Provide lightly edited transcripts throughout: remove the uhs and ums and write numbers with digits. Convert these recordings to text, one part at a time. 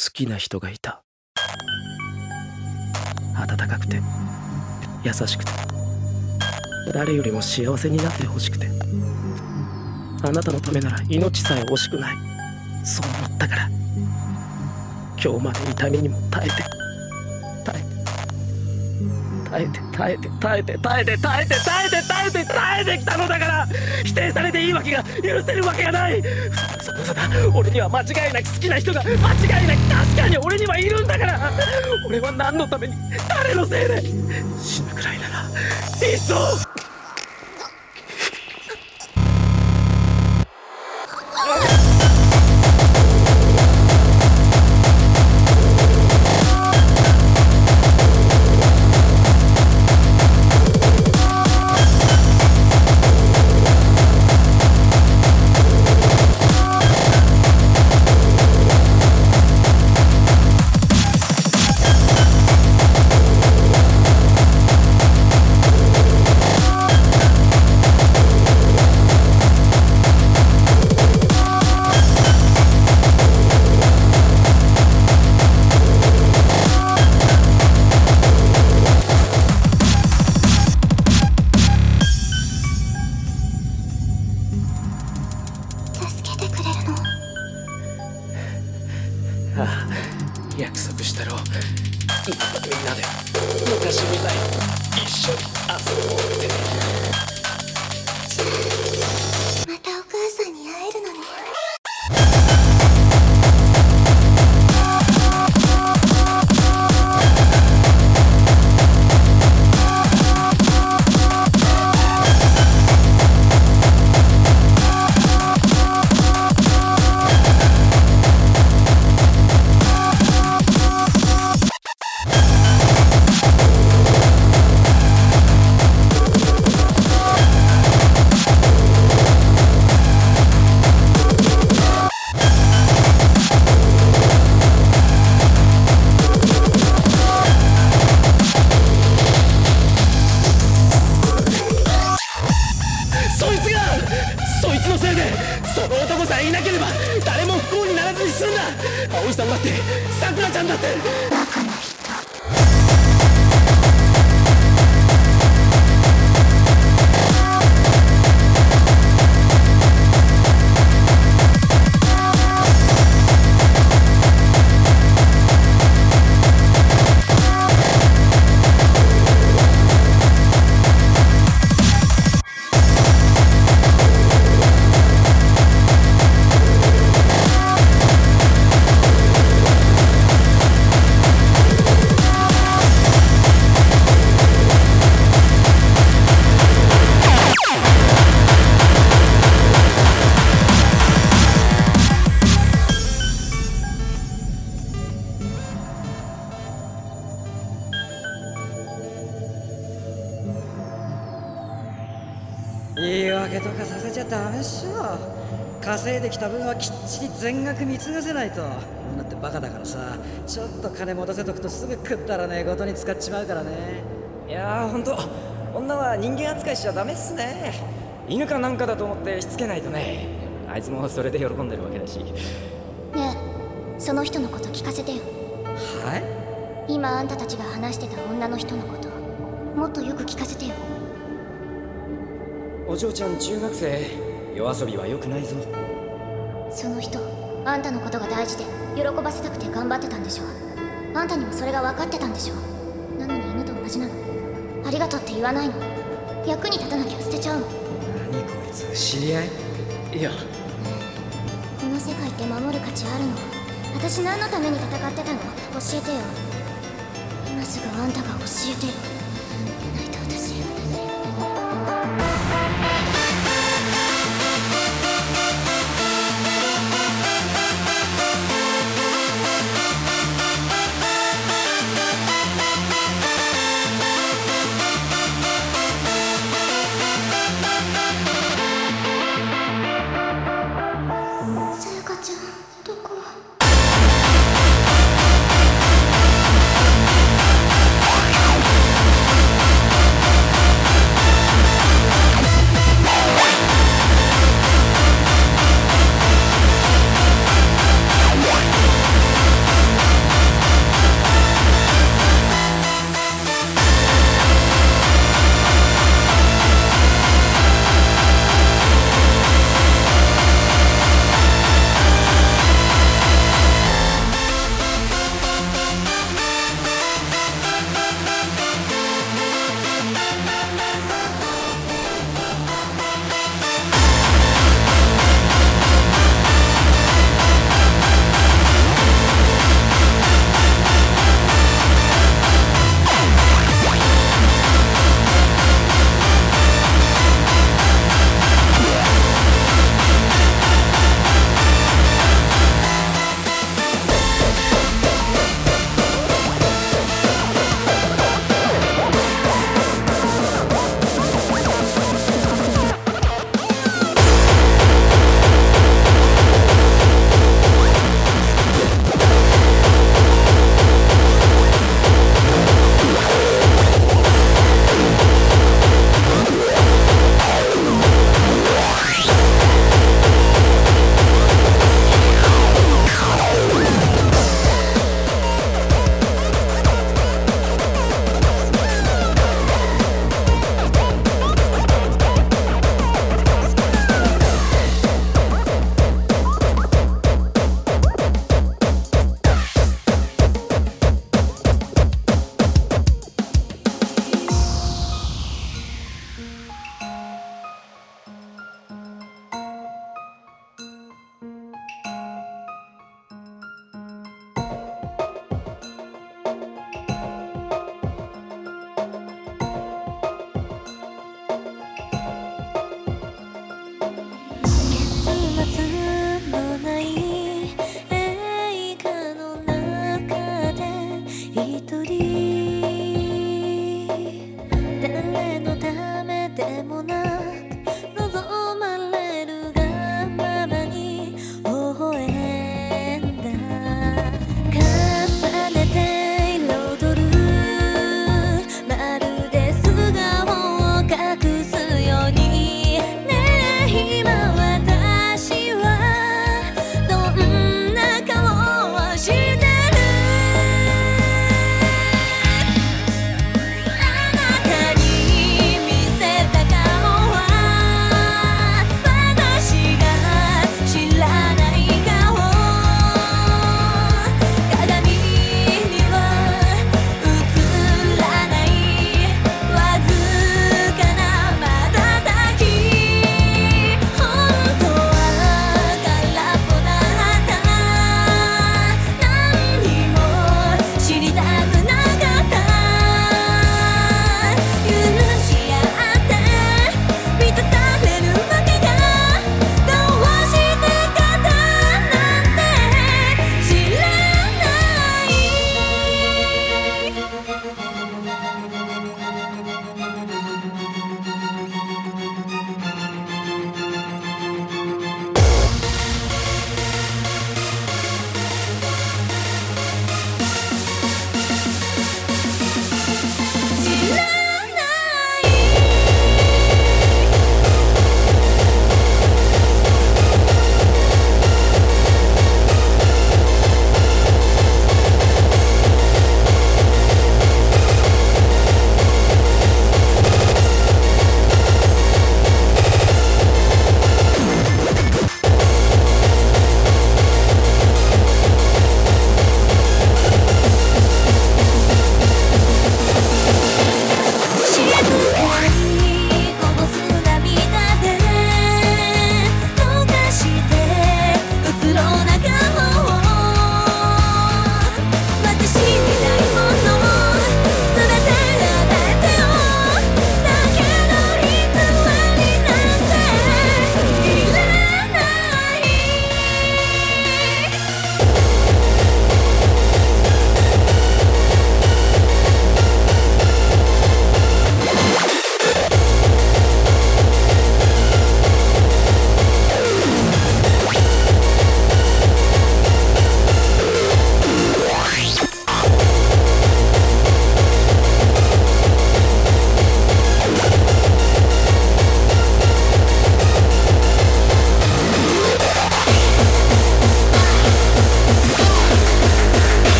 きな人がいた。温かくて優しくて誰よりも幸せになってほしくて、あなたのためなら命さえ惜しくない、そう思ったから。今日まで痛みにも耐えてきたのだから、否定されていいわけが、許せるわけがない。嘘だ、俺には間違いなく好きな人が、間違いなく確かに俺にはいるんだから。俺は何のために、誰のせいで死ぬくらいならいっそ。ああ、約束したろ。みんなで昔みたいに一緒に遊ぼうって。 またお母さんに会えるのね。 そいつのせいでその男さえいなければ誰も不幸にならずに済んだ。葵さんだってさくらちゃんだって。 バカな人。 言い訳とかさせちゃダメっしょ。稼いできた分はきっちり全額貢がせないと。女ってバカだからさ、ちょっと金持たせとくとすぐ食ったらねえことに使っちまうからね。いやーほんと、女は人間扱いしちゃダメっすね。犬かなんかだと思ってしつけないとね。あいつもそれで喜んでるわけだし。 ねえ、その人のこと聞かせてよ。 はい？ 今あんたたちが話してた女の人のこと、もっとよく聞かせてよ。 お嬢ちゃん中学生、夜遊びは良くないぞ。 その人、あんたのことが大事で喜ばせたくて頑張ってたんでしょ。あんたにもそれが分かってたんでしょ。なのに犬と同じなの。ありがとうって言わないの。役に立たなきゃ捨てちゃうの。 何こいつ、知り合い？ いや、 この世界って守る価値あるの？私何のために戦ってたの？教えてよ。今すぐあんたが教えてよ。でないと私。さやかちゃん、どこ？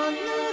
の